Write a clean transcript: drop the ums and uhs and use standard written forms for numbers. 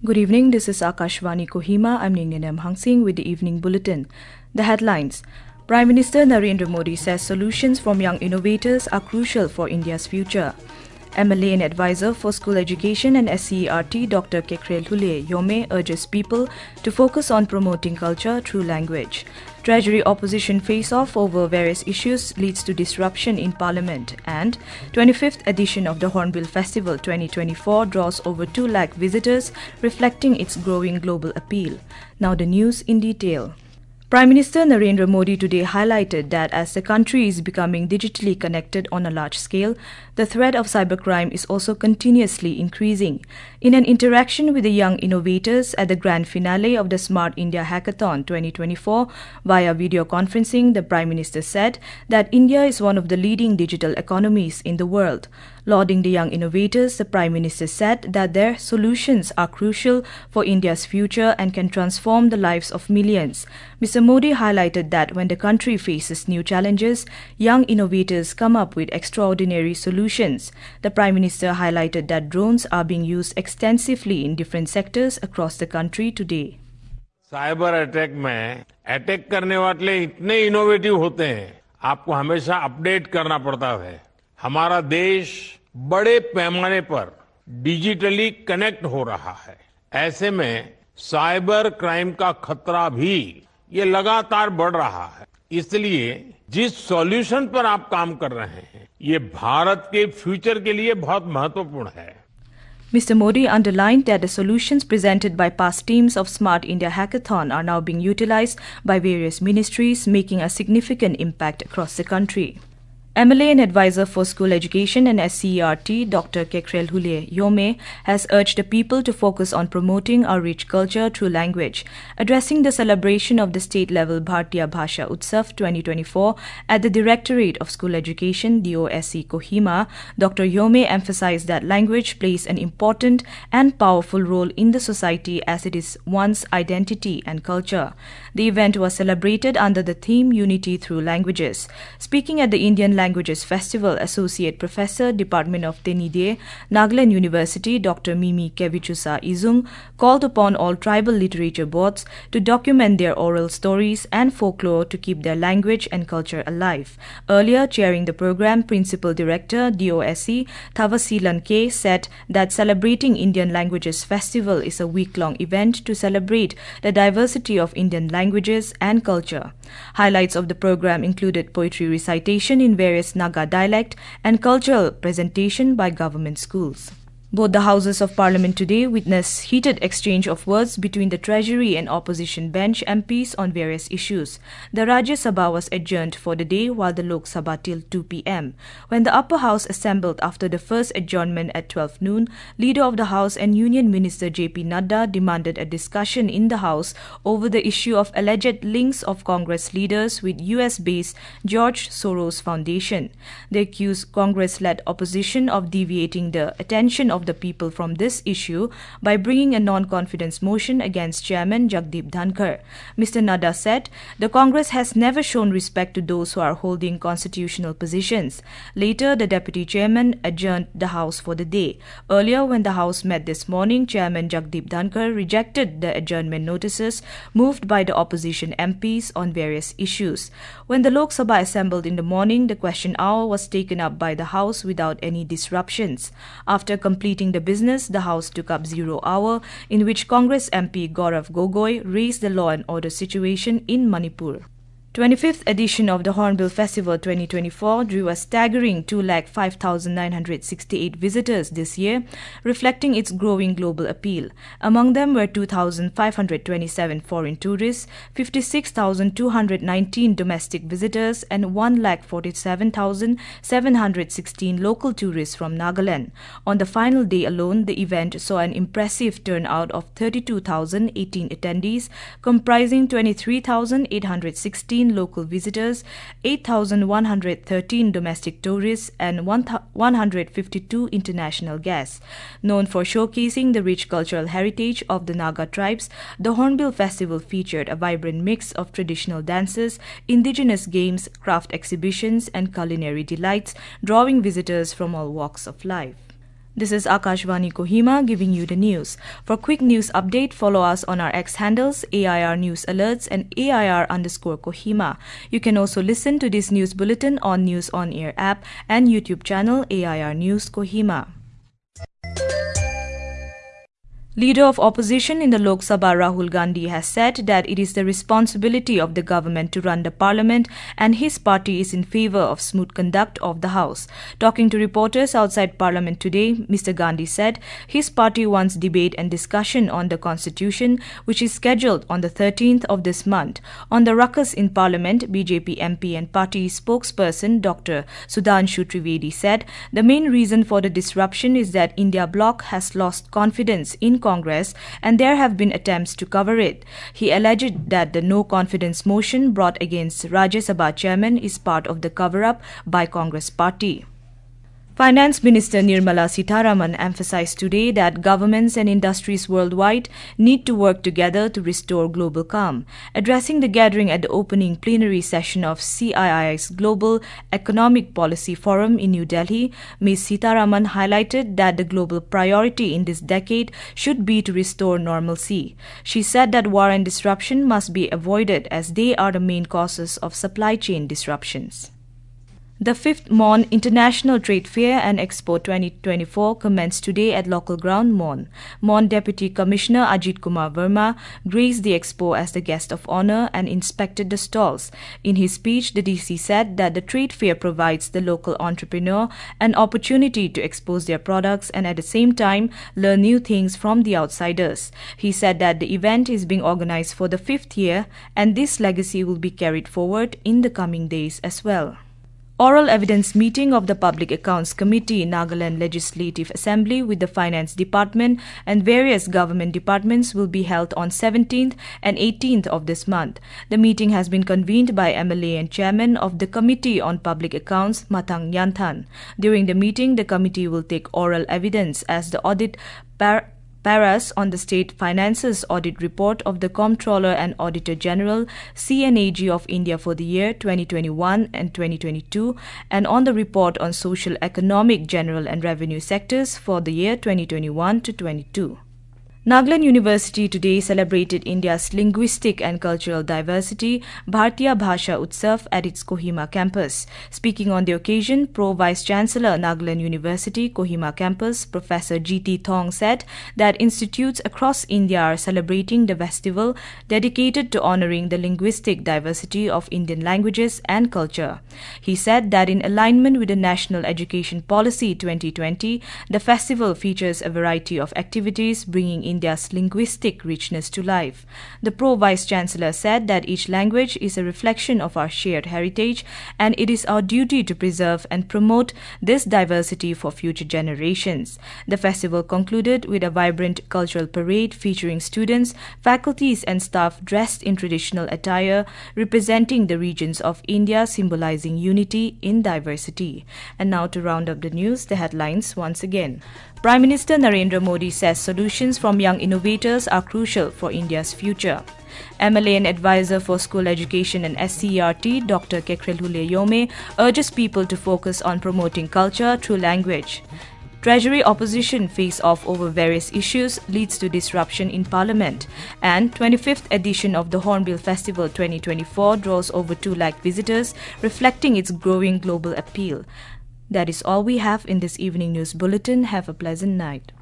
Good evening, this is Akashvani Kohima. I'm Ningnem Hangsing with the Evening Bulletin. The headlines. Prime Minister Narendra Modi says solutions from young innovators are crucial for India's future. MLA and advisor for school education and SCERT Dr. Kekrel Yome urges people to focus on promoting culture through language. Treasury opposition face-off over various issues leads to disruption in Parliament, and 25th edition of the Hornbill Festival 2024 draws over 2 lakh visitors, reflecting its growing global appeal. Now the news in detail. Prime Minister Narendra Modi today highlighted that as the country is becoming digitally connected on a large scale, the threat of cybercrime is also continuously increasing. In an interaction with the young innovators at the grand finale of the Smart India Hackathon 2024 via video conferencing, the Prime Minister said that India is one of the leading digital economies in the world. Lauding the young innovators, the Prime Minister said that their solutions are crucial for India's future and can transform the lives of millions. Mr. Modi highlighted that when the country faces new challenges, young innovators come up with extraordinary solutions. The Prime Minister highlighted that drones are being used extensively in different sectors across the country today. Cyber attack में attack करने वाले इतने innovative होते हैं, आपको हमेशा update करना पड़ता है. हमारा देश बड़े पैमाने पर डिजिटली कनेक्ट हो रहा है. ऐसे में साइबर क्राइम का खतरा भी ये लगातार बढ़ रहा है. इसलिए जिस सॉल्यूशन पर आप काम कर रहे हैं, ये भारत के फ्यूचर के लिए बहुत महत्वपूर्ण है. Mr. Modi underlined that the solutions presented by past teams of Smart India Hackathon are now being utilized by various ministries, making a significant impact across the country. MLA and advisor for school education and SCERT, Dr. Kekrel Yome, has urged the people to focus on promoting our rich culture through language. Addressing the celebration of the state-level Bharatiya Bhasha Utsav 2024 at the Directorate of School Education, DOSC Kohima, Dr. Yome emphasized that language plays an important and powerful role in the society as it is one's identity and culture. The event was celebrated under the theme Unity Through Languages. Speaking at the Indian Languages Festival, Associate Professor, Department of Tenide, Nagaland University, Dr. Mimi Kevichusa Izung, called upon all tribal literature boards to document their oral stories and folklore to keep their language and culture alive. Earlier, chairing the program, Principal Director, DOSC, Thawasilan K, said that celebrating Indian Languages Festival is a week-long event to celebrate the diversity of Indian languages and culture. Highlights of the program included poetry recitation in various Naga dialect and cultural presentation by government schools. Both the Houses of Parliament today witnessed heated exchange of words between the Treasury and opposition bench MPs on various issues. The Rajya Sabha was adjourned for the day while the Lok Sabha till 2 p.m. When the upper house assembled after the first adjournment at 12 noon, Leader of the House and Union Minister J.P. Nadda demanded a discussion in the House over the issue of alleged links of Congress leaders with US-based George Soros Foundation. They accused Congress-led opposition of deviating the attention of the people from this issue by bringing a non-confidence motion against Chairman Jagdeep Dhankar. Mr. Nadda said, the Congress has never shown respect to those who are holding constitutional positions. Later, the Deputy Chairman adjourned the House for the day. Earlier, when the House met this morning, Chairman Jagdeep Dhankar rejected the adjournment notices moved by the opposition MPs on various issues. When the Lok Sabha assembled in the morning, the question hour was taken up by the House without any disruptions. After completing the business, the House took up 0 hour, in which Congress MP Gaurav Gogoi raised the law and order situation in Manipur. 25th edition of the Hornbill Festival 2024 drew a staggering 205,968 visitors this year, reflecting its growing global appeal. Among them were 2,527 foreign tourists, 56,219 domestic visitors, and 1,47,716 local tourists from Nagaland. On the final day alone, the event saw an impressive turnout of 32,018 attendees, comprising 23,816 local visitors, 8,113 domestic tourists, and 152 international guests. Known for showcasing the rich cultural heritage of the Naga tribes, the Hornbill Festival featured a vibrant mix of traditional dances, indigenous games, craft exhibitions, and culinary delights, drawing visitors from all walks of life. This is Akashvani Kohima giving you the news. For quick news update, follow us on our X handles, AIR News Alerts and AIR_Kohima. You can also listen to this news bulletin on News On Air app and YouTube channel AIR News Kohima. Leader of opposition in the Lok Sabha Rahul Gandhi has said that it is the responsibility of the government to run the parliament and his party is in favour of smooth conduct of the House. Talking to reporters outside parliament today, Mr. Gandhi said his party wants debate and discussion on the constitution, which is scheduled on the 13th of this month. On the ruckus in parliament, BJP MP and party spokesperson Dr. Sudhanshu Trivedi said the main reason for the disruption is that India bloc has lost confidence in Congress and there have been attempts to cover it. He alleged that the no confidence motion brought against Rajya Sabha chairman is part of the cover-up by Congress party. Finance Minister Nirmala Sitharaman emphasized today that governments and industries worldwide need to work together to restore global calm. Addressing the gathering at the opening plenary session of CII's Global Economic Policy Forum in New Delhi, Ms. Sitharaman highlighted that the global priority in this decade should be to restore normalcy. She said that war and disruption must be avoided as they are the main causes of supply chain disruptions. The 5th Mon International Trade Fair and Expo 2024 commenced today at local ground Mon. Mon Deputy Commissioner Ajit Kumar Verma graced the expo as the guest of honor and inspected the stalls. In his speech, the DC said that the trade fair provides the local entrepreneur an opportunity to expose their products and at the same time learn new things from the outsiders. He said that the event is being organized for the 5th year and this legacy will be carried forward in the coming days as well. Oral evidence meeting of the Public Accounts Committee in Nagaland Legislative Assembly with the Finance Department and various government departments will be held on 17th and 18th of this month. The meeting has been convened by MLA and Chairman of the Committee on Public Accounts, Mathang Yanthan. During the meeting, the committee will take oral evidence as the audit paras on the State Finances Audit Report of the Comptroller and Auditor General CNAG of India for the year 2021 and 2022 and on the Report on Social, Economic, General and Revenue Sectors for the year 2021 to 22. Nagaland University today celebrated India's linguistic and cultural diversity, Bharatiya Bhasha Utsav, at its Kohima campus. Speaking on the occasion, Pro Vice Chancellor Nagaland University Kohima campus, Professor G.T. Thong said that institutes across India are celebrating the festival dedicated to honoring the linguistic diversity of Indian languages and culture. He said that in alignment with the National Education Policy 2020, the festival features a variety of activities bringing India's linguistic richness to life. The Pro Vice Chancellor said that each language is a reflection of our shared heritage and it is our duty to preserve and promote this diversity for future generations. The festival concluded with a vibrant cultural parade featuring students, faculties and staff dressed in traditional attire representing the regions of India, symbolizing unity in diversity. And now to round up the news, the headlines once again. Prime Minister Narendra Modi says solutions from young innovators are crucial for India's future. MLA and Advisor for School Education and SCERT, Dr. Kekrelhule Yome, urges people to focus on promoting culture through language. Treasury opposition face-off over various issues leads to disruption in Parliament. And 25th edition of the Hornbill Festival 2024 draws over 2 lakh visitors, reflecting its growing global appeal. That is all we have in this evening news bulletin. Have a pleasant night.